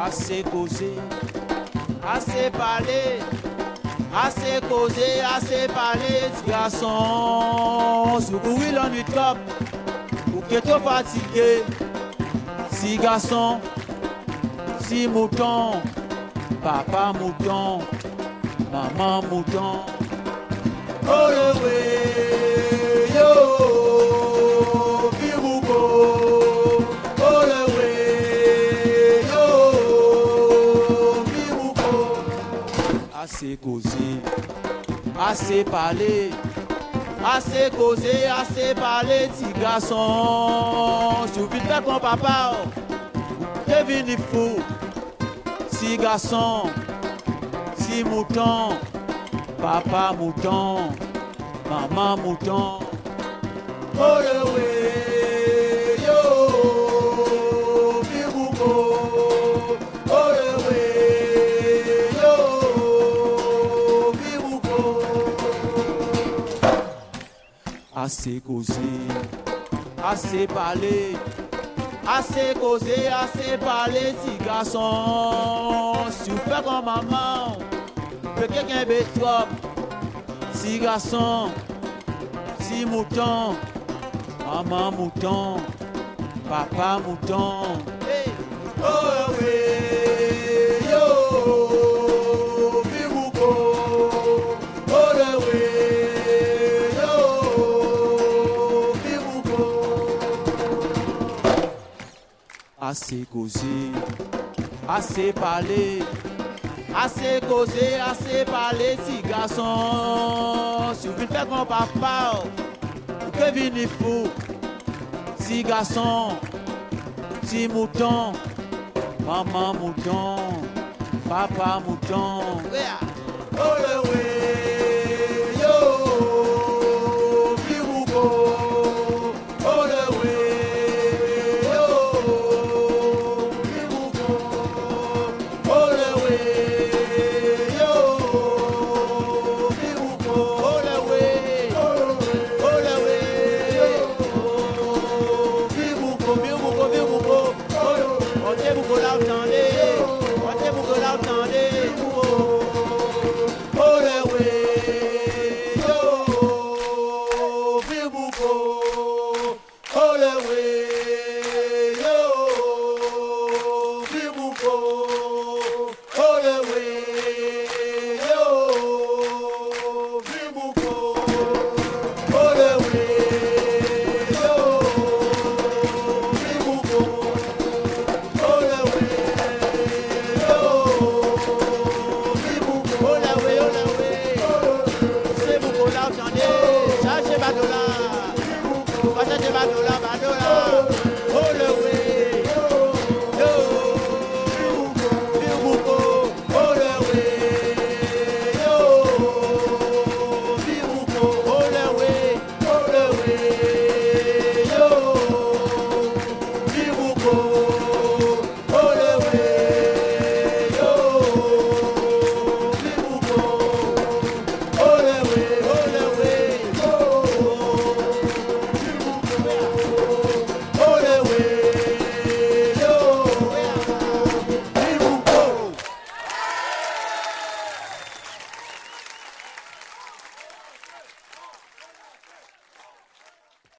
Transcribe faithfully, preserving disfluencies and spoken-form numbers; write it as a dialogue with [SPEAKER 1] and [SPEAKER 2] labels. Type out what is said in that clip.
[SPEAKER 1] Assez causé, assez parlé, assez causé, assez parlé, petit garçon. Si vous oui l'ennui top, ou que trop fatigué, si garçon, si mouton, papa mouton, maman mouton. Oh le way, yo, Birouko. Oh le way, yo, Birouko. Assez causé, assez parlé, assez causé, assez parlé, petit garçon. Si vous vite faire ton papa, devine fou. Si garçon, si mouton, papa mouton, maman mouton. Oh le way, yo, Birouko. Oh le way, yo, Birouko. Assez causé, assez parlé, assez causé, assez parlé, si garçon. Si vous faites comme maman, que quelqu'un est trop. Si garçon, si mouton, maman mouton, papa mouton. Hey. Oh oui, yo, Birouko. Oh le oui, yo, Birouko. Assez causé, assez parlé, assez causé, assez parlé, si garçon. Si vous faites mon papa, que vini fou. Si garçon, si mouton, maman mouton, papa mouton. Yeah. Oh le way, yo, Birouko. Oh le way, yo, Birouko. Oh le way, yo, Birouko. Oh le way, oh le way, yo, Birouko, Birouko, Birouko. On te bouco là, attendez, on te bouco là, attendez. Oh le way, yo, Birouko. Oh le way, yo, Birouko. Oh le way, yo, Birouko. Oh le way, yo, Birouko. Oh le way, yo, Birouko. Oh le way, oh le way. C'est beaucoup là, attendez. Cherchez Badola. Va chercher Badola.